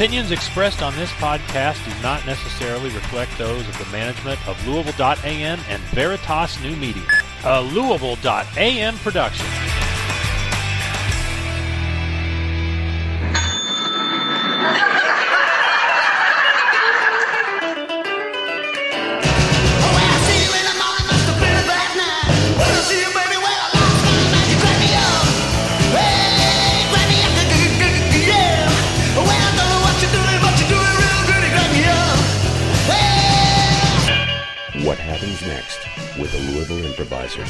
Opinions expressed on this podcast do not necessarily reflect those of the management of Louisville.am and Veritas New Media, a Louisville.am production. What happens next with the Louisville Improvisers?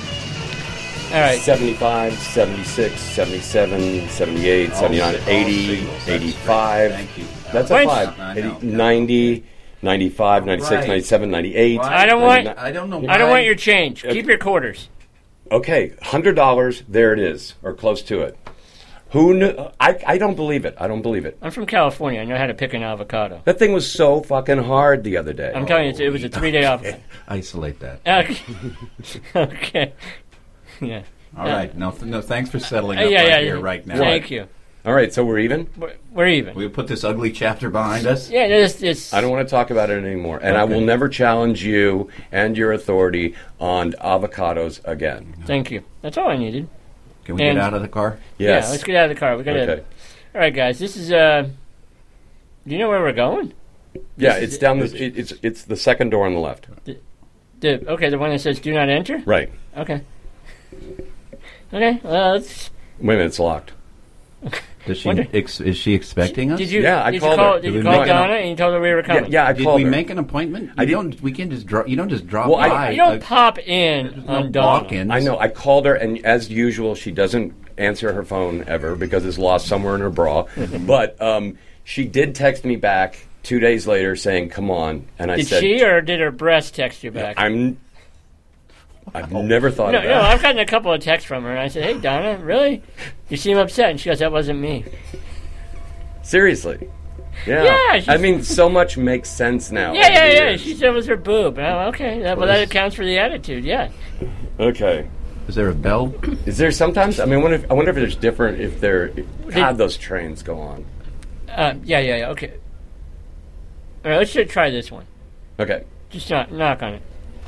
All right. 75, 76, 77, 78, 79, 80, 85. Thank you. That's a What? 5. I know. 80, 90, 95, 96, Right. 97, 98. Why? I don't want- I don't know. I don't why. want your change. Keep your quarters. Okay, $100, there it is, or close to it. Who knew? I don't believe it. I don't believe it. I'm from California. I know how to pick an avocado. That thing was so fucking hard the other day. I'm telling you, it was a 3-day avocado. Isolate that. Okay. Okay. Yeah. All right. No, thanks for settling up Yeah. here right now. Thank you. All right, so we're even? We're even. We put this ugly chapter behind us. Yeah, it's I don't want to talk about it anymore. And I will never challenge you and your authority on avocados again. Thank you. That's all I needed. Can we And- get out of the car? Yes. Yeah, let's get out of the car. We got to. Okay. All right, guys. This is. Do you know where we're going? Yeah, This it's is- down this. It's the second door on the left. The one that says "Do not enter." Right. Okay. Okay. Well, let's. Wait a minute, it's locked. Does she? Wonder- Is she expecting us? Did you? Yeah, I did called you call, her. Did Did you we call make an- Donna and you told her we were Yeah, coming? yeah, I Did called we her. make an appointment? I didn't- don't. We can just drop. You don't just drop Well, by. You don't pop in no on Donna. walk-ins. I know. I called her, and as usual, she doesn't answer her phone ever because it's lost somewhere in her bra. But she did text me back 2 days later saying, "Come on," and I Did said, she or did her breast text you back? I've never thought No, of no, that. I've gotten a couple of texts from her, and I said, "Hey, Donna, really? You seem upset." And she goes, "That wasn't me." Seriously. Yeah. Yeah, she's- I mean, so much makes sense now. Yeah. over the years. She said it was her boob. Oh, okay. That accounts for the attitude. Yeah. Okay. Is there a bell? Is there sometimes? I mean, I wonder if there's different. If there, God, those trains go on. Yeah. Okay. All right, let's just try this one. Okay. Just knock on it.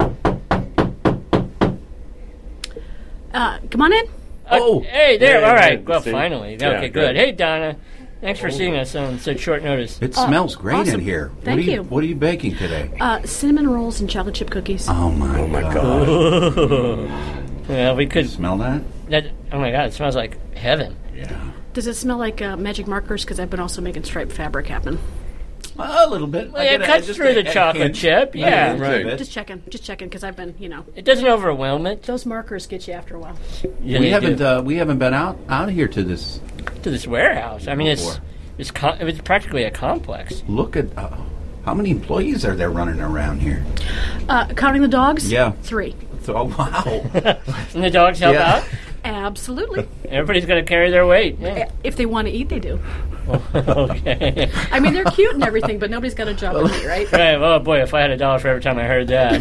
Come on in. Oh. Hey, there. Yeah, all right. yeah, Well, see? finally. Yeah, Okay, good. good. Hey, Donna. Thanks for seeing us on such short notice. It smells great awesome. in here. Thank you. What are you baking today? Cinnamon rolls and chocolate chip cookies. Oh my God. Well, we could. Smell that? Oh my God! It smells like heaven. Yeah. Does it smell like magic markers? Because I've been also making striped fabric happen. A little bit. Well, yeah, it cuts through the chocolate chip. Yeah. Right. Just checking, because I've been, It doesn't overwhelm it. those markers get you after a while. Yeah, We they haven't. do. We haven't been out here to this. To this warehouse. I mean, it's practically a complex. Look at how many employees are there running around here? Counting the dogs? Yeah. 3. Oh wow! And the dogs help Yeah. out. Absolutely. Everybody's going to carry their weight. Yeah. If they want to eat, they do. Okay. I mean, they're cute and everything, but nobody's got a job to eat, right? Right. Oh boy, if I had $1 for every time I heard that.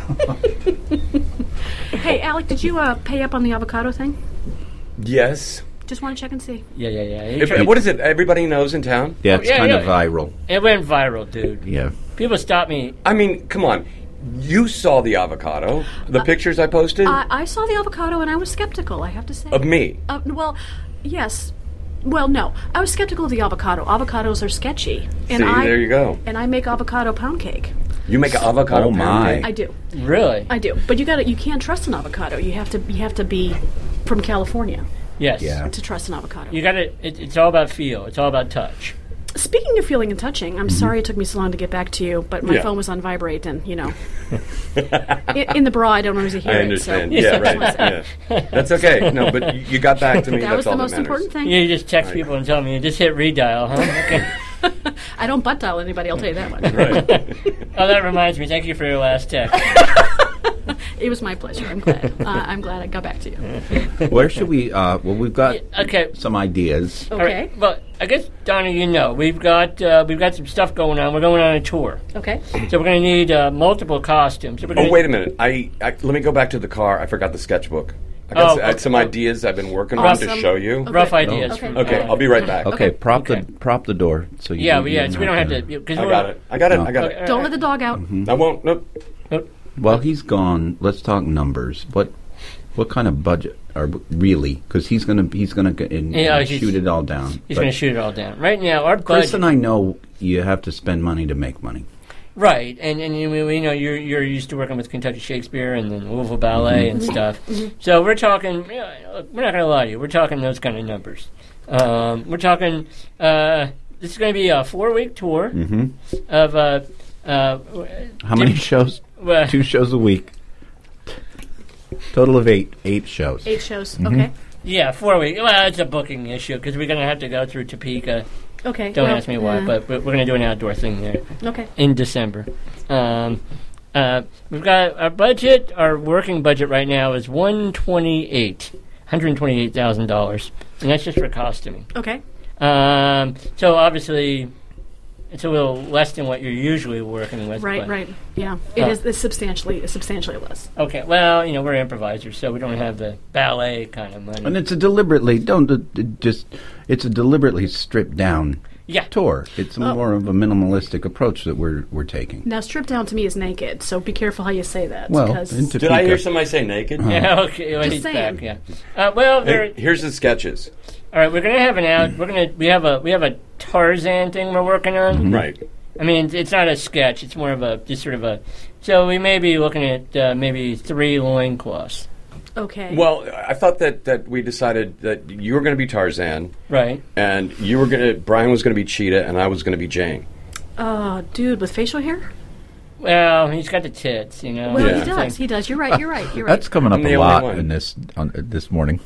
Hey, Alec, did you pay up on the avocado thing? Yes. Just want to check and see. Yeah. What is it? Everybody knows in town. Yeah, it's Yeah, kind yeah. of viral. It went viral, dude. Yeah. People stop me. I mean, come on. You saw the avocado, the pictures I posted I saw the avocado and I was skeptical, I have to say. of me. Well, yes. Well, no. I was skeptical of the avocado. Avocados are sketchy. And See, there you go. And I make avocado pound cake. You make an avocado Oh, pound my. cake? I do. Really? I do. But you can't trust an avocado. You have to be from California Yes. Yeah. to trust an avocado. You got to. It's all about feel. It's all about touch. Speaking of feeling and touching, I'm sorry it took me so long to get back to you, but my Yeah. phone was on vibrate, and in the bra, I don't always hear I it. understand. So, Yeah, I just wanna say, right. Yeah. That's okay. No, but you got back to me. That That's was all the that most matters. important thing. You just text people and tell them you just hit redial, huh? Okay. I don't butt dial anybody. I'll tell you that much. Right. Oh, that reminds me. Thank you for your last text. It was my pleasure. I'm glad. I'm glad I got back to you. Where should we? Well, we've got Okay. some ideas. All Okay. right. Well, I guess Donna, we've got some stuff going on. We're going on a tour, Okay. so we're going to need multiple costumes. So we're Oh, gonna, wait a minute. Let me go back to the car. I forgot the sketchbook. I got okay. some ideas I've been working on Awesome. to show you. Okay. Rough ideas. Okay. Okay, I'll be right back. Okay, prop Okay. the door so you. Yeah, you yeah. don't So we don't have to. Cause I got it. I got it. Don't let the dog out. I won't. Nope. While he's gone, let's talk numbers. What kind of budget are really? Because he's gonna shoot it all down. He's But going to shoot it all down. Right now, our Chris budget. and I know you have to spend money to make money. Right, and we know you're used to working with Kentucky Shakespeare and then Louisville Ballet and stuff. So we're talking. Look, we're not going to lie to you. We're talking those kind of numbers. We're talking. This is going to be a 4-week tour of. How many shows? 2 shows a week. Total of 8 shows. 8 shows. Okay. Yeah, 4 weeks. Well, it's a booking issue because we're going to have to go through Topeka. Okay. Don't well, ask me why, but we're going to do an outdoor thing there Okay. in December. We've got our budget. Our working budget right now is $128,000, and that's just for costuming. Okay. So obviously, it's a little less than what you're usually working with. Right. but- Right. Yeah. It's substantially less. Okay. Well, we're improvisers, so we don't have the ballet kind of money. And it's a deliberately it's a deliberately stripped down Yeah. tour. It's more of a minimalistic approach that we're taking. Now, strip down to me is naked, so be careful how you say that. Well, because in Did I hear Topeka. somebody say naked? Yeah. Okay. Well, Just he's saying. back. Yeah. Well, Hey, here's the sketches. all right. We're gonna have an out. We have a Tarzan thing we're working on. Right. I mean, it's not a sketch. It's more of just sort of a. So we may be looking at maybe 3 loincloths. okay. Well, I thought that we decided that you were going to be Tarzan, Right. and Brian was going to be Cheetah, and I was going to be Jane. Dude with facial hair. Well, he's got the tits, Well, Yeah. he does. He does. You're right. You're right. You're right. That's coming up I'm a the only lot one. in this morning.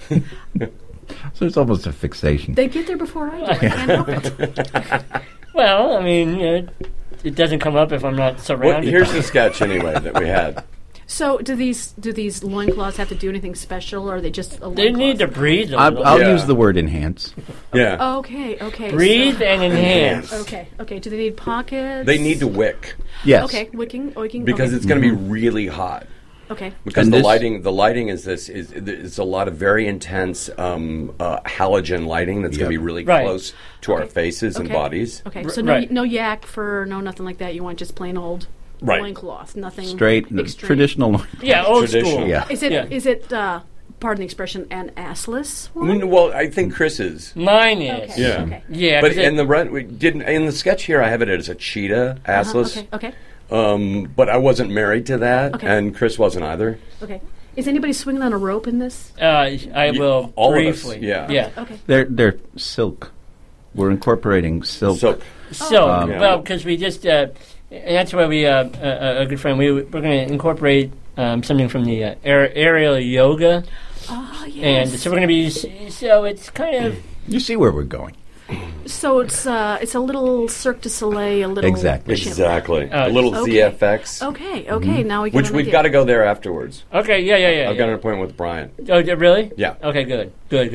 So it's almost a fixation. They get there before I do. I can't help it. Well, I mean, it doesn't come up if I'm not Well, surrounded. here's by the sketch anyway that we had. So, do these loincloths have to do anything special, or are they just a loincloth? They need to breathe a I'll, little. I'll Yeah. use the word enhance. Yeah. Okay. Breathe and enhance. Okay. Do they need pockets? They need to wick Yes. Okay, oiking. because okay. it's going to be really hot. Okay. Because And the this- lighting is a lot of very intense halogen lighting that's going to be really Right. close to our faces and Okay. bodies. Okay, so Right. no yak fur, no nothing like that. You want just plain old Right. loincloth, nothing Straight, extreme. traditional. Yeah, old Traditional. school. Yeah. Is it? Yeah. Is it? Pardon the expression, an assless one? Well, I think Chris is. Mine is. Okay. Yeah. Okay. Yeah, But 'cause in the sketch here, I have it as a cheetah, assless. Okay. But I wasn't married to that, Okay. and Chris wasn't either. Okay. Is anybody swinging on a rope in this? I will all of us, briefly. yeah. Yeah. Okay. They're silk. We're incorporating silk. So So, Yeah. well, because we just, and that's why we, a good friend, we're going to incorporate something from the aerial yoga, Oh yes. and so we're going to be, so it's kind of, You see where we're going. So it's a little Cirque du Soleil, a little Exactly. chimp. exactly a little Okay. ZFX, Okay. Now we got which an we've idea. got to go there afterwards. okay, yeah. I've got an appointment with Brian. Oh, really? Yeah. Okay, good.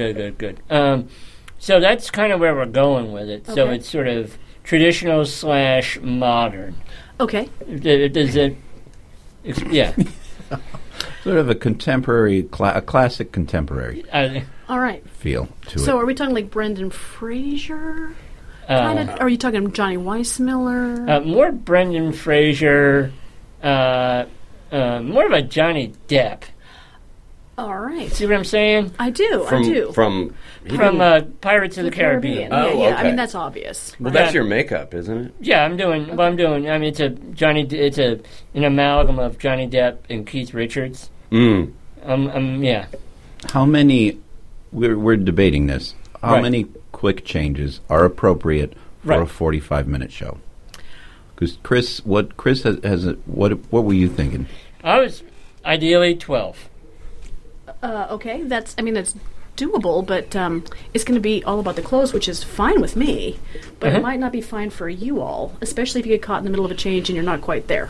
So that's kind of where we're going with it. So Okay. it's sort of traditional / modern. Okay. Does it? Yeah. Sort of a contemporary, a classic contemporary All right. feel to So it. are we talking like Brendan Fraser? Are you talking Johnny Weissmuller? More Brendan Fraser, more of a Johnny Depp. All right. See what I'm saying? I do. From From Pirates of the Caribbean. Oh, Yeah. I okay. mean, that's obvious. well, Yeah. that's your makeup, isn't it? Yeah, I'm doing. Well, I'm doing. I mean, it's an amalgam of Johnny Depp and Keith Richards. Yeah. How many? We're debating this. How Right. many quick changes are appropriate for Right. a 45-minute show? Because Chris, what were you thinking? I was ideally 12. Okay. That's doable, but it's going to be all about the clothes, which is fine with me, but it might not be fine for you all, especially if you get caught in the middle of a change and you're not quite there.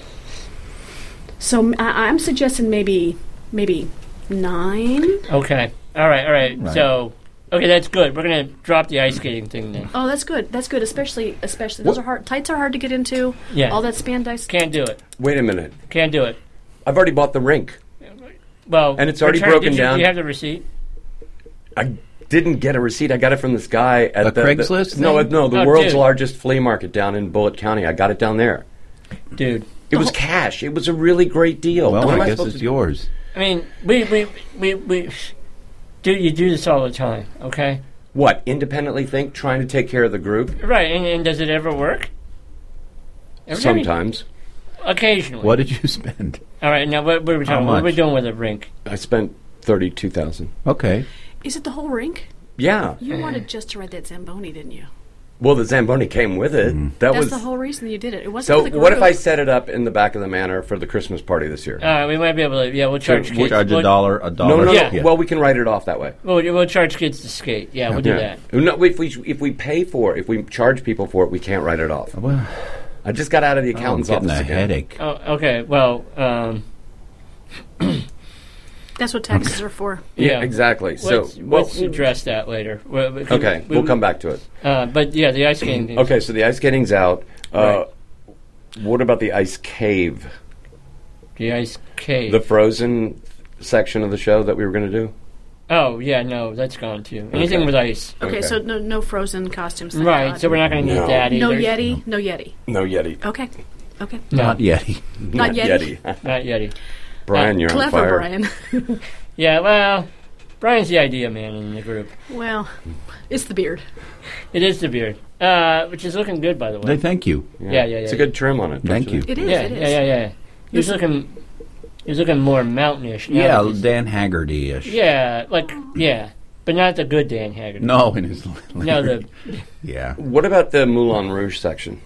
So I'm suggesting maybe 9. Okay. All right. So, okay, that's good. We're gonna drop the ice skating thing then. Oh, that's good. That's good. Especially those are hard. Tights are hard to get into. Yeah. All that spandex. Can't do it. Wait a minute. Can't do it. I've already bought the rink. Well, and it's already broken down. Do you have the receipt? I didn't get a receipt. I got it from this guy at the Craigslist. The world's largest flea market down in Bullitt County. I got it down there, dude. It was cash. It was a really great deal. Well, I guess it's yours. I mean, we do you do this all the time? Okay. What, independently think, trying to take care of the group? Right, and does it ever work? Sometimes. Occasionally. What did you spend? All right, now what are we talking about? What are we doing with a rink? I spent $32,000. Okay. Is it the whole rink? Yeah. You wanted just to ride that Zamboni, didn't you? Well, the Zamboni came with it. That's the whole reason you did it. It wasn't so for the group. what if I set it up in the back of the manor for the Christmas party this year? We might be able to. Yeah, we'll charge kids. Charge $1. No. Yeah. Well, we can write it off that way. We'll charge kids to skate. Yeah, we'll do that. No, if we pay for it, if we charge people for it, we can't write it off. Well, I just got out of the accountant's office again. Headache. Oh, okay. Well, that's what taxes are for. Yeah, exactly. Let's address that later. We'll come back to it. But yeah, the ice skating. Okay, so the ice skating's out. Right. What about the ice cave? The ice cave. The Frozen section of the show that we were going to do? Oh, yeah, no, that's gone too. Anything with ice. Okay, so no Frozen costumes. Right, so we're not going to need that either. No Yeti? No Yeti. No Yeti. Okay. No. Not Yeti. Not Yeti. Not Yeti. Brian, you're on fire. Brian. Yeah, well, Brian's the idea man in the group. Well, it's the beard. It is the beard, which is looking good, by the way. Thank you. Yeah. It's a good trim on it. Thank you. It is. Yeah. He was looking more mountainish. Yeah, Dan Haggerty-ish. Yeah, but not the good Dan Haggerty. No, in his no, yeah. What about the Moulin Rouge section?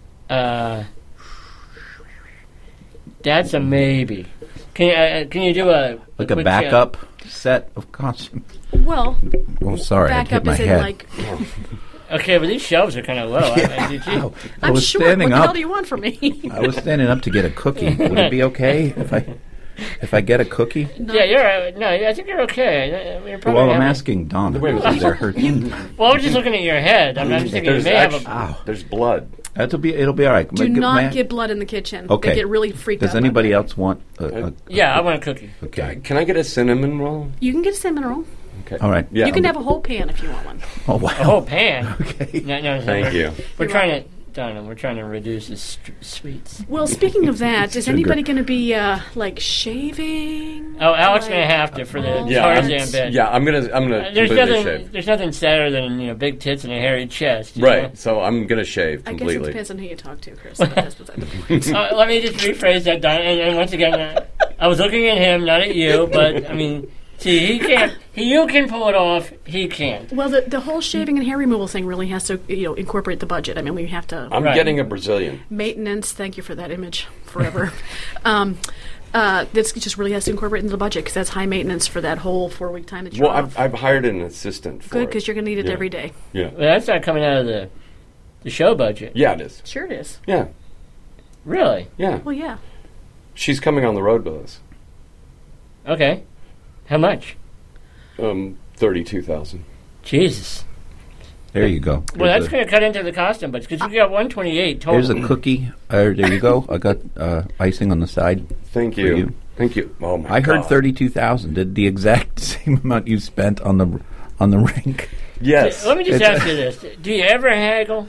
That's a maybe. Can you do a backup set of costumes? Well, sorry, I hit my head. Okay, but these shelves are kind of low. I'm sure. What the hell do you want from me? I was standing up to get a cookie. Would it be okay if I get a cookie? No. Yeah, I think you're okay. I'm asking Donna. Well, I'm just looking at your head. I'm just thinking you may have there's blood. It'll be all right. Do not get blood in the kitchen. Okay. They get really freaked out. Does anybody else want yeah, I want a cookie. Okay. Can I get a cinnamon roll? You can get a cinnamon roll. Okay. All right. Yeah. You can have a whole pan if you want one. Oh, wow. A whole pan? Okay. No, thank you. We're trying to reduce the sweets. Well, speaking of that, is anybody going to be shaving? Oh, Alex going to have to for the Tarzan bed. Yeah, I'm gonna. There's nothing sadder than big tits and a hairy chest. Right. Know? So I'm gonna shave completely. I guess it depends on who you talk to, Chris. That's let me just rephrase that, Don. And once again, I was looking at him, not at you. But I mean, see, he can't. You can pull it off. He can't. Well, the whole shaving and hair removal thing really has to, incorporate the budget. I mean, we have to. I'm getting a Brazilian. Maintenance. Thank you for that image. Forever. This just really has to incorporate into the budget because that's high maintenance for that whole 4-week time that you're off. I've hired an assistant for Good, because you're going to need it every day. Yeah. Well, that's not coming out of the show budget. Yeah, it is. Sure it is. Yeah. Really? Yeah. Well, yeah. She's coming on the road with us. Okay. How much? $32,000. Jesus. There you go. Well, that's going to cut into the costume budget because you got $128 total. Here's a cookie. There you go. I got icing on the side. Thank you. Thank you. Oh my! I heard $32,000. Did the exact same amount you spent on the rink? Yes. Let me just ask you this: do you ever haggle?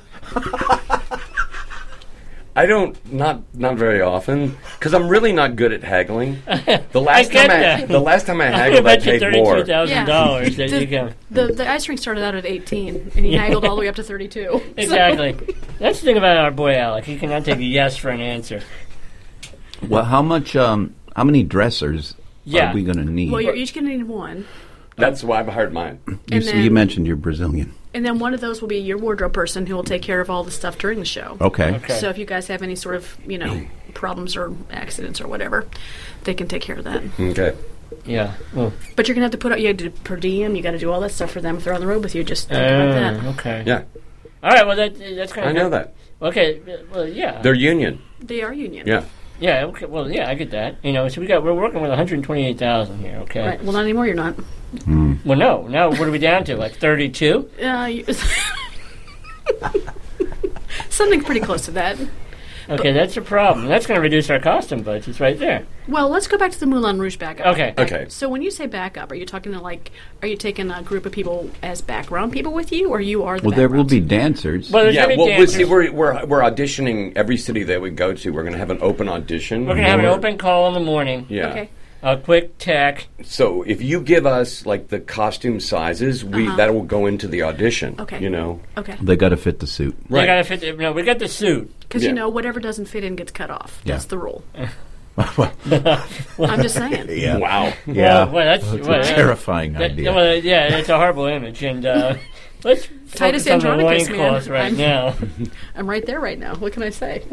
I don't, not very often, because I'm really not good at haggling. The last time I haggled, I paid more. $32,000 that you can. The ice rink started out at 18, and he haggled all the way up to 32. Exactly. That's the thing about our boy Alec. He cannot take a yes for an answer. Well, how many dressers are we going to need? Well, you're each going to need one. That's why I've hired mine. You mentioned you're Brazilian. And then one of those will be your wardrobe person who will take care of all the stuff during the show. Okay. So if you guys have any sort of, problems or accidents or whatever, they can take care of that. Okay. Yeah. Well. But you're going to have to you have to do per diem, you got to do all that stuff for them if they're on the road with you. Just think about that. Okay. Yeah. All right, well, that's kind of... I know that. Okay, well, yeah. They're union. They are union. Yeah. Yeah, okay, well, yeah, I get that. So we're working with $128,000 here, okay? Right, well, not anymore, you're not. Well, no. Now, what are we down to, like 32? Something pretty close to that. Okay, that's a problem. That's going to reduce our costume budgets right there. Well, let's go back to the Moulin Rouge backup. Okay. So when you say backup, are you talking are you taking a group of people as background people with you, or you are the Well, there will background? be dancers. Well, there's gonna be dancers. we're auditioning every city that we go to. We're going to have an open audition. We're going to have an open call in the morning. Yeah. Okay. A quick tech. So if you give us like the costume sizes, that will go into the audition. Okay. You know. Okay. They got to fit the suit. They got to fit. No, we got the suit. Because, Yeah. whatever doesn't fit in gets cut off. Yeah. That's the rule. Well, I'm just saying. yeah. Wow. Yeah. Well, that's a terrifying idea. Well, yeah, it's a horrible image. And let's Titus focus on the Andronicus, man. loincloth right now. I'm right there right now. What can I say?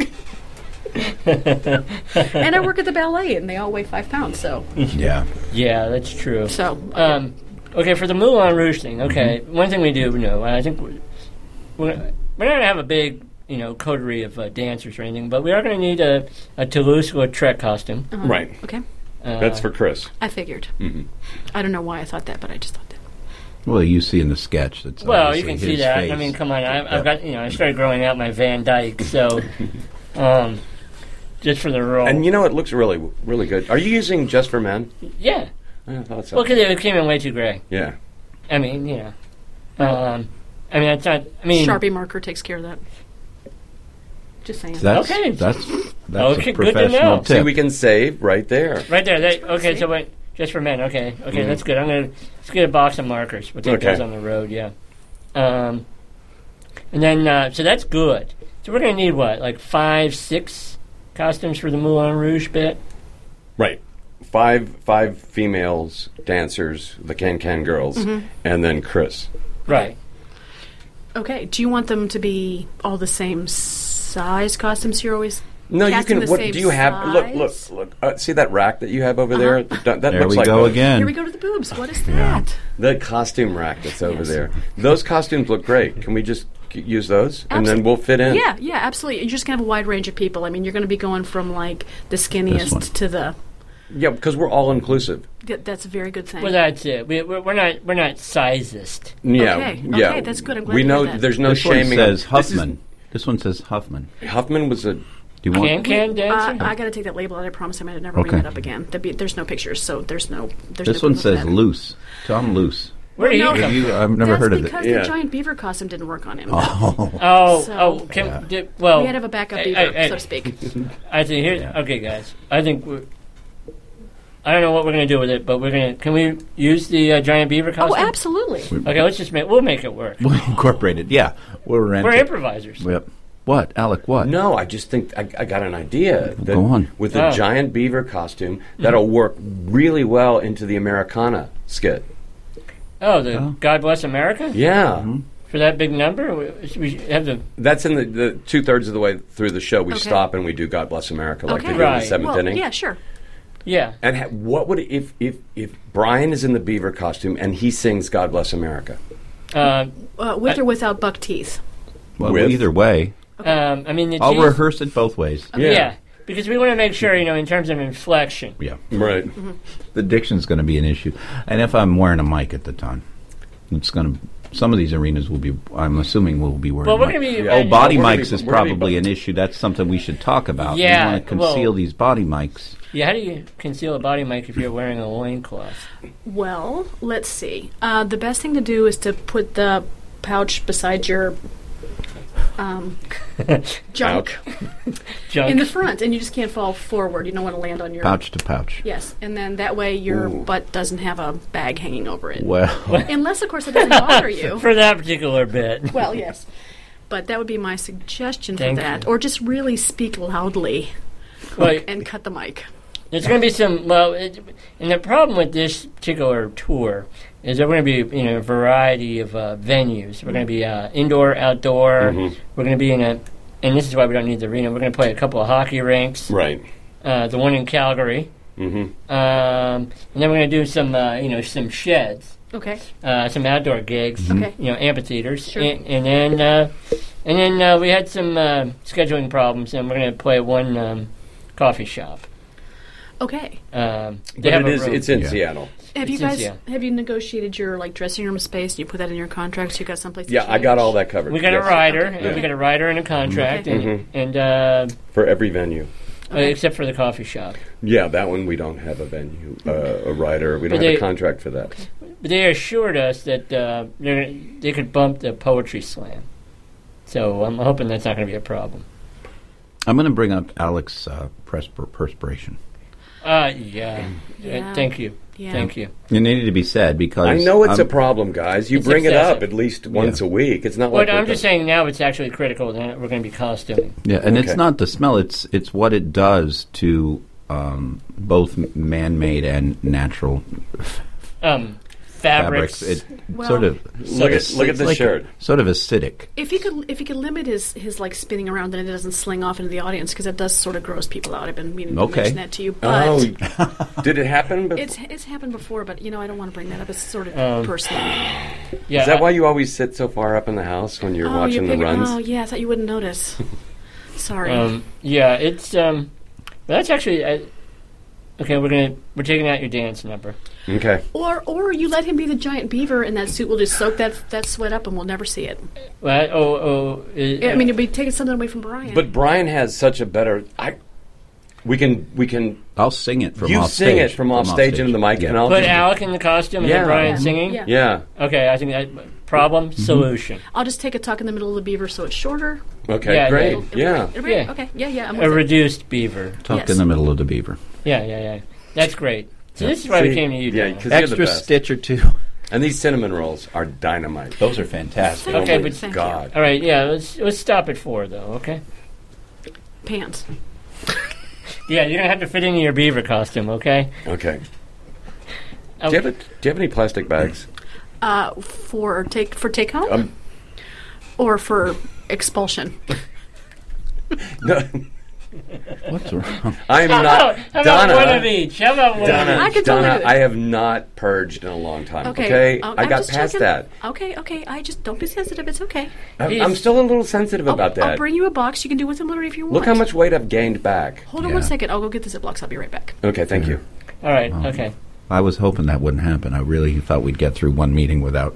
And I work at the ballet, and they all weigh 5 pounds, so. Yeah. Yeah, that's true. So, okay, for the Moulin Rouge thing, okay, one thing we do know, I think we're not going to have a big, coterie of dancers or anything, but we are going to need a Toulouse-Lautrec costume. Right. Okay. That's for Chris. I figured. I don't know why I thought that, but I just thought that. Well, you see in the sketch that's Well, you can obviously see his that. face. I mean, come on, I've got, I started growing out my Van Dyke, so, just for the role. And it looks really, really good. Are you using Just for Men? Yeah. I thought so. Well, because it came in way too gray. Yeah. I mean, it's not. Sharpie marker takes care of that. Just saying. That's, Okay. That's Okay, a good to professional know. See, tip. we can save right there. Right there. Okay, so wait, just for men. Okay, that's good. Let's get a box of markers. We'll take those on the road. Yeah. And then so that's good. So we're gonna need what, like 5, 6 costumes for the Moulin Rouge bit. Right. Five females dancers, the Can girls, and then Chris. Right. Okay. Do you want them to be all the same size costumes? You're always No, you casting can. the What same do you have? size? Look. See that rack that you have over there? That There looks we like go the, again. Here we go to the boobs. What is that? The costume rack that's over there. Those costumes look great. Can we just use those, and then we'll fit in? Yeah, absolutely. You're just going to have a wide range of people. I mean, you're going to be going from, like, the one. skinniest to the... Yeah, because we're all inclusive. That's a very good thing. Well, that's it. We're not sizist. Yeah, Okay, yeah. okay, that's good. I'm glad we to know hear that. there's no This one shaming. says Huffman. This one says Huffman. Huffman was a. Do you want? Can dancer. I got to take that label out. I promise I might never bring Okay. it up again. There's no pictures, so there's no... This one says Loose. Tom Loose. Where do you no, come from? I've never heard of That's it. because Yeah. the giant beaver costume didn't work on him. Oh, So- well, We had to have a backup beaver, so to speak. I think here. Okay, guys. I think I don't know what we're going to do with it, but can we use the giant beaver costume? Oh, absolutely. Okay, we'll make it work. We'll incorporate it. Yeah. We're improvisers. Yep. What, Alec? What? No, I just think I got an idea. That Go on. With a giant beaver costume, that'll work really well into the Americana skit. Oh, God Bless America? Yeah. For that big number? We have the... That's in the 2/3 of the way through the show. We Okay. stop and we do God Bless America like Okay. they do in Right. the 7th inning. Yeah, sure. Yeah. And what would if Brian is in the beaver costume and he sings God Bless America? With or without buck teeth. Well, With? either way. I mean, the I'll teeth- rehearse it both ways. Yeah. Because we want to make sure, in terms of inflection. Yeah. Right. The diction's going to be an issue. And if I'm wearing a mic at the time, it's going to... Some of these arenas will be, I'm assuming, will be wearing Well, we're mics. going to be... Yeah. Body we're gonna mics be- is we're gonna be probably both. an issue. That's something we should talk about. Yeah, We want to conceal well- these body mics. Yeah, how do you conceal a body mic if you're wearing a loincloth? Well, let's see. The best thing to do is to put the pouch beside your junk Junk. in the front, and you just can't fall forward. You don't want to land on your... Pouch to pouch. Yes, and then that way your butt doesn't have a bag hanging over it. Well, Unless, of course, it doesn't bother you. For that particular bit. Well, yes. But that would be my suggestion for Thank that. you. Or just really speak loudly Well, and cut the mic. there's going to be some... and the problem with this particular tour is there going to be a variety of venues. We're going to be indoor, outdoor. We're going to be in a... And this is why we don't need the arena. We're going to play a couple of hockey rinks. Right. The one in Calgary. And then we're going to do some, some sheds. Okay. Some outdoor gigs. Okay. Amphitheaters. Sure. And then we had some scheduling problems, and we're going to play at one coffee shop. Okay. It's in Seattle. Have you negotiated your dressing room space? And you put that in your contract, so you got someplace. Yeah, I got all that covered. We got a rider. Okay. We got a rider and a contract, and for every venue, except for the coffee shop. Yeah, that one we don't have a venue, a rider. We don't have a contract for that. Okay. But they assured us that they could bump the poetry slam, so I'm hoping that's not going to be a problem. I'm going to bring up Alex perspiration. Yeah. Thank you. Yeah. Thank you. It needed to be said because I know it's a problem, guys. You bring excessive. It up at least once a week. It's not like I'm just saying now it's actually critical that we're going to be costuming. Yeah, and it's not the smell. It's what it does to both man-made and natural fabrics. Sort of look at the shirt. Sort of acidic. If he could limit his spinning around, then it doesn't sling off into the audience because it does sort of gross people out. I've been meaning to mention that to you. But did it happen before? It's happened before, but I don't want to bring that up. It's sort of personal. Yeah, is that why you always sit so far up in the house when you're watching the runs? Oh yeah, I thought you wouldn't notice. Sorry. It's that's actually okay. We're taking out your dance number. Okay. Or you let him be the giant beaver, and that suit will just soak that sweat up, and we'll never see it. Well, you'll be taking something away from Brian. But Brian has such a better. We can. I'll sing it from you off sing stage. it from off stage into the mic, and I'll put Alec in the costume and then Brian singing. Yeah. Okay, I think that problem solution. I'll just take a tuck in the middle of the beaver so it's shorter. Okay, great. Okay, yeah. I'm a reduced beaver tucked in the middle of the beaver. Yeah. That's great. So this is why we came to you. Yeah, because extra stitch or two. And these cinnamon rolls are dynamite. Those are fantastic. Okay, but God. All right, let's stop at 4 though. Okay. Pants. Yeah, you're gonna have to fit into your beaver costume. Okay. Okay. Do you have any plastic bags? For take home, or for expulsion. No. What's wrong? I'm not. How about one of each? How about one of each? I can totally do it. I have not purged in a long time. Okay, I got past that. Okay. I just don't be sensitive. It's okay. I'm still a little sensitive about that. I'll bring you a box. You can do with them whatever if you want. Look how much weight I've gained back. Hold on 1 second. I'll go get the Ziplocs. I'll be right back. Okay, thank you. All right. Okay. I was hoping that wouldn't happen. I really thought we'd get through one meeting without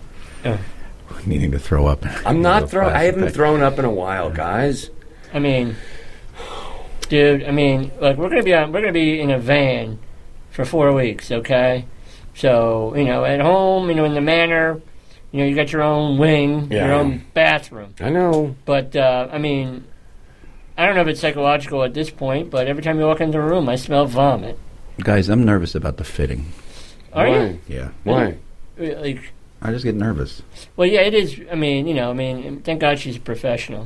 needing to throw up. I'm not throwing. I haven't thrown up in a while, guys. I mean. Dude, we're gonna be in a van for 4 weeks, okay? So, at home, in the manor, you got your own wing, your own bathroom. I know. But, I don't know if it's psychological at this point, but every time you walk into a room, I smell vomit. Guys, I'm nervous about the fitting. Are you? Yeah. Why? I just get nervous. Well, yeah, it is. Thank God she's a professional.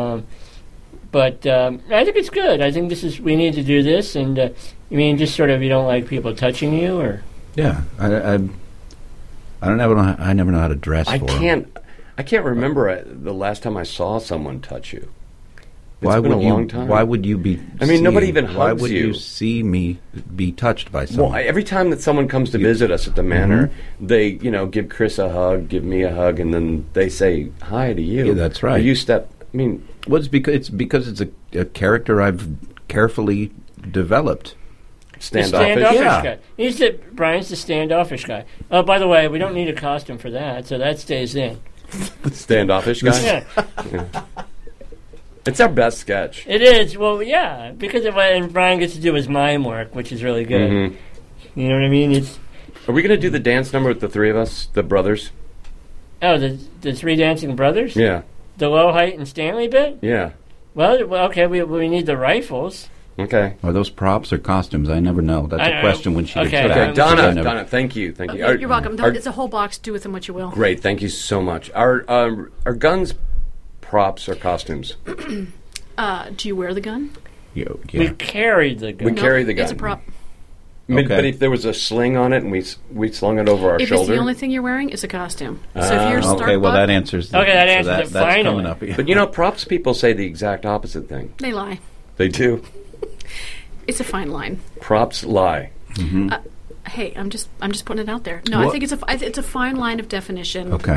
But I think it's good. I think we need to do this, and just sort of you don't like people touching you, or yeah. I never know how to dress. I can't remember the last time I saw someone touch you. It's been a long time. Why would you be? Nobody even hugs you. Why would you see me be touched by someone? Well, every time that someone comes to visit us at the manor, they give Chris a hug, give me a hug, and then they say hi to you. Yeah, that's right. You step. Well, it's because it's a character I've carefully developed. Standoffish. Guy. Brian's the standoffish guy. Oh, by the way, we don't need a costume for that, so that stays in. Standoffish guy. Yeah. It's our best sketch. It is. Well, yeah, because and Brian gets to do his mime work, which is really good. Mm-hmm. You know what I mean? Are we going to do the dance number with the three of us, the brothers? Oh, the three dancing brothers? Yeah. The Low Height and Stanley bit? Yeah. Well, okay, we need the rifles. Okay. Are those props or costumes? I never know. That's a question when she gets back. Okay, Donna, thank you. You're welcome. It's a whole box. Do with them what you will. Great, thank you so much. Are guns props or costumes? Do you wear the gun? Yeah. We carry the gun. We carry the gun. It's a prop. Okay. But if there was a sling on it and we slung it over our shoulder? If it's the only thing you're wearing, it's a costume. So if you're that answers. That answers it. That's coming up. But props people say the exact opposite thing. They lie. They do. It's a fine line. Props lie. Mm-hmm. Hey, I'm just putting it out there. No, what? I think it's a fine line of definition. Okay.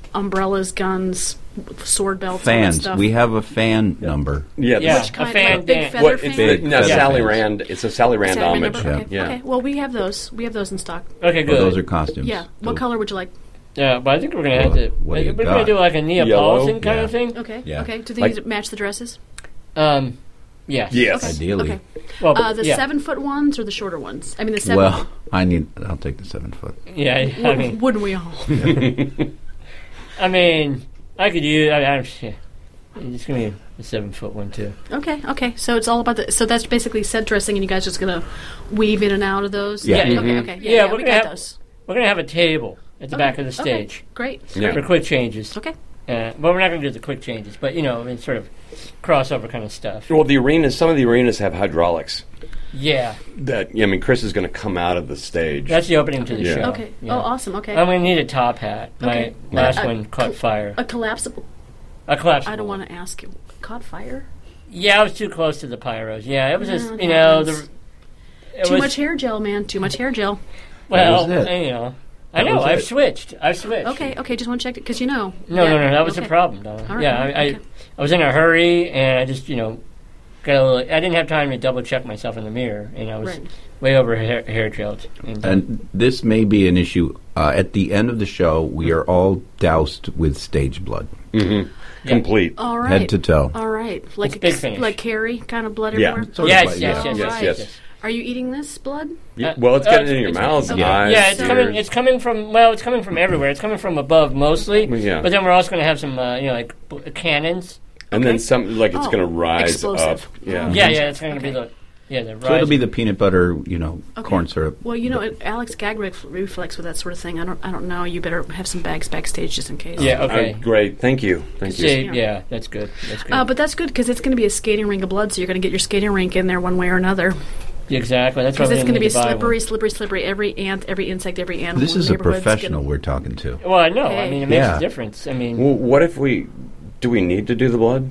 umbrellas, guns, sword belts, Fans. all that stuff. We have a fan number. Yeah, Yeah. Which kind? A fan Like big dance. feather What, fan? it's the, no, Yeah. Sally Fans. Rand. It's a Sally Rand Sally homage. number? Okay. Yeah. Okay. Well, we have those. We have those in stock. Okay, Oh, good. those are costumes. Yeah. What color would you like? Yeah, but I think we're going to have to. What do you We're going to got? do like a Neapolitan kind Yeah. of thing. Okay. Yeah. Okay. Do they Like- need to match the dresses? Yes. Yes. Okay. Ideally. Okay. Well, The yeah. 7-foot ones or the shorter ones? I mean, the 7. Well, I'll take the 7 foot. Yeah, I mean, Wouldn't we all? I could use. Yeah. It's going to be a 7-foot one too. Okay. Okay. So it's all about the. So that's basically set dressing, and you guys just gonna weave in and out of those. Yeah. Okay. Mhm. Okay. Yeah, Yeah. we're we gonna got have- those. We're going to have a table at the back of the Okay. stage Great. Yeah. for quick changes. Okay. But we're not going to do the quick changes. But it's sort of crossover kind of stuff. Well, the arenas. Some of the arenas have hydraulics. Yeah, That Chris is going to come out of the stage. that's the opening to the Yeah. show. Okay. Yeah. Oh, awesome. Okay. I'm going to need a top hat. Okay. My last Uh, one caught fire. A collapsible. A collapsible. I don't want to ask you. Caught fire? Yeah, I was too close to the pyros. Yeah, it was just it it happens. was, Too much hair gel, man. Too much hair gel. Well, That was it. I That know. was I've it. switched. Okay. Okay. Just want to check it because No. That was the problem, Donna. All right, Yeah, all right, I okay. was in a hurry and I just got a little. I didn't have time to double check myself in the mirror, and I was Right. way over hair trailed. And this may be an issue. At the end of the show, we are all doused with stage blood, complete. All right. head to toe. All right. Like big finish. like Carrie kind of blood Yeah. everywhere. Sort of yes, like- yes, yeah. yes, Yes, yes, yes. Are you eating this blood? Yeah, well, it's getting in your it's- mouths, okay. eyes. Yeah, it's ears. coming. It's coming from. Well, it's coming from everywhere. It's coming from above mostly. Yeah. But then we're also going to have some, cannons. And Okay. then some, like it's Oh, going to rise explosive. up. Yeah. Yeah, yeah. It's going to be Okay. the So it'll be the peanut butter, corn syrup. Well, Alex gag reflex with that sort of thing. I don't know. You better have some bags backstage just in case. Yeah. Okay. Great. Thank you. Thank you. See, yeah, that's good. That's good. But that's good because it's going to be a skating rink of blood, so you're going to get your skating rink in there one way or another. Exactly. That's why Because we it's didn't going to be need buy one. slippery, slippery, slippery. Every ant, every insect, every animal. This in is the a neighborhood's professional gonna- we're talking to. Well, I know. I Hey. mean, it makes Yeah. a difference. I mean, Well, what if do we need to do the blood?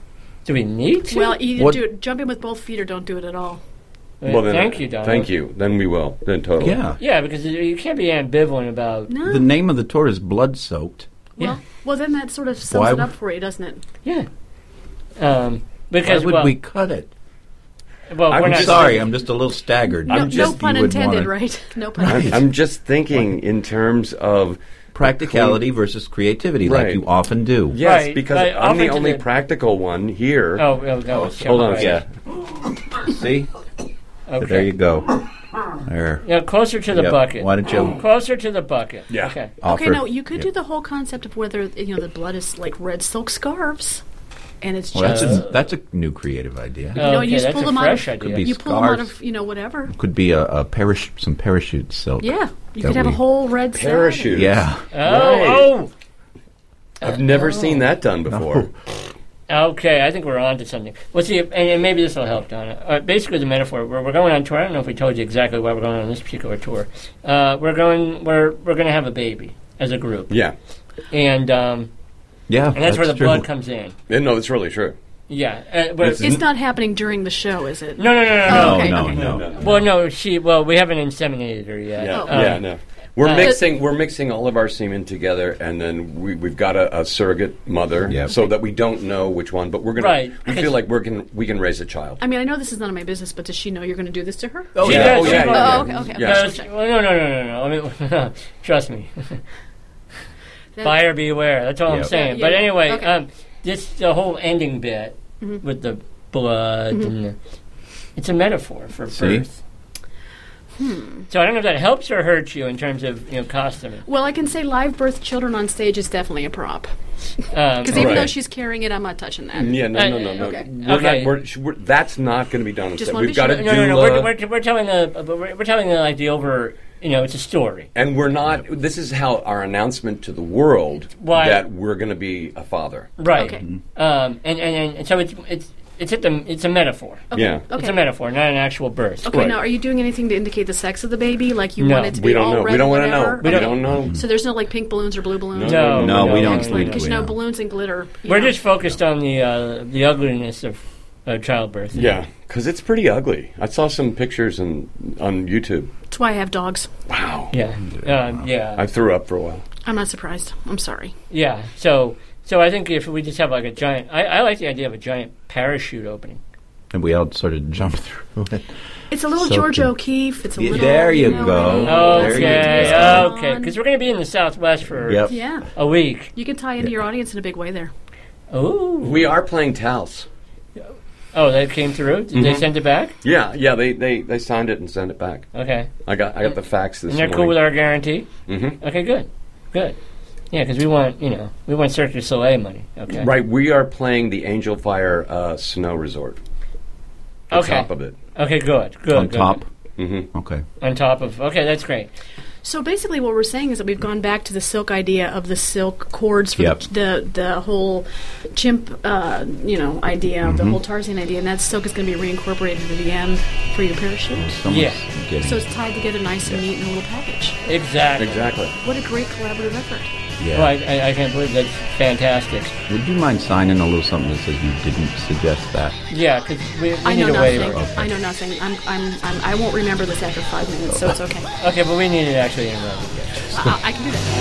do we need to? Well, either What- do it, jump in with both feet or don't do it at all. Well, then, thank you, Don. Thank you. Then we will. Then totally. Yeah. Yeah, because you can't be ambivalent about. No. The name of the tour is Blood Soaked. Well, then that sort of sums Why it w- up for you, doesn't it? Yeah. Why Because would well, we cut it? well, I'm we're not Sorry, I'm just a little staggered. No, just- no pun you would intended, wanna- right? No pun intended. I'm just thinking in terms of Practicality versus creativity, Right. like you often do. yes, Right, because but I'm the often to only the- practical one here. Oh, well, that was Hold on a right. second. See? Okay. There you go. There. Yeah, closer to the Yep. bucket. Why don't you Closer to the bucket. Yeah. Okay. Okay, offer? no, you could do Yeah. the whole concept of whether the blood is like red silk scarves, and it's Well, just that's a new creative idea. you know Okay, you just that's pull a them out fresh of idea. Could be you pull them out scarves. of whatever. Could be some parachute silk. Yeah, you That could have a we- whole red satin. Parachute. Yeah. Oh, I've never seen that done before. okay. I think we're on to something. Well, see, and maybe this will help, Donna. Basically, the metaphor. We're going on tour. I don't know if we told you exactly why we're going on this particular tour. We're going to have a baby as a group, Yeah. and Yeah. that's where the true. blood comes in. No, it's really true. Yeah. But It's not happening during the show, is it? no. Oh, okay, No, okay. no. Well, no. We haven't inseminated her yet. Yeah. Oh. Yeah. No. We're uh, mixing all of our semen together, and then we've got a surrogate mother, Yep. so that we don't know which one, but we're gonna. Right. We feel like we can raise a child. I mean, I know this is none of my business, but does she know you're going to do this to her? She yeah. does. Oh, She yeah, does. yeah, Oh, okay, okay. Yeah. Okay. Well, no. I mean, trust me. Buyer beware. That's all I'm Yeah. saying. Yeah, but yeah. anyway, Okay. the whole ending bit Mm-hmm. with the blood and it's a metaphor for See? birth. So I don't know if that helps or hurts you in terms of costuming. Well, I can say live birth children on stage is definitely a prop. Because Because even though Right. she's carrying it, I'm not touching that. Yeah, no. okay. We're that's not going to be done. Just Instead. wanna We've be got a sure. No. doula, We're telling the over. It's a story. and we're not. This is how our announcement to the world Why- that we're going to be a father. Right. Okay. And so it's a metaphor. Okay. Yeah. Okay. It's a metaphor, not an actual birth. Okay, Right. now are you doing anything to indicate the sex of the baby? Like you No. want it to be We don't all know. red We don't want want to know. to We don't know. So there's no like pink balloons or blue balloons? No, No, we don't. Excellent, because we you know don't. balloons and glitter. We're just focused on the ugliness of childbirth. Yeah, because it's pretty ugly. I saw some pictures on YouTube. That's why I have dogs. Wow. Yeah. Yeah. I threw up for a while. I'm not surprised. I'm sorry. Yeah. So I think if we just have like a giant, I like the idea of a giant parachute opening. And we all sort of jump through it. It's a little So George good. O'Keefe. It's a little. There you go. Okay. Because we're going to be in the Southwest for Yeah. a week. You can tie into your audience in a big way there. Oh. We are playing Taos. Oh, that came through? Did they send it back? Yeah, they signed it and sent it back. Okay. I got the fax this And they're morning. cool with our guarantee? Mm-hmm. Okay, good. Yeah, because we want Cirque du Soleil money. Okay. Right, we are playing the Angel Fire Snow Resort. On top of it. Okay, good. On top? Mm-hmm. Okay. On top of, okay, that's great. So basically, what we're saying is that we've gone back to the silk idea of the silk cords for Yep. the whole chimp, idea, the whole Tarzan idea, and that silk is going to be reincorporated into the end for your parachute. Yeah. So it's tied together nice and neat in a little package. Exactly. What a great collaborative effort. Yeah. Well, I can't believe that's fantastic. Would you mind signing a little something that says you didn't suggest that? Yeah, because we I need know a waiver. nothing. I know nothing. I won't remember this after 5 minutes, so it's okay. Okay, but we need it actually in writing. I can do that.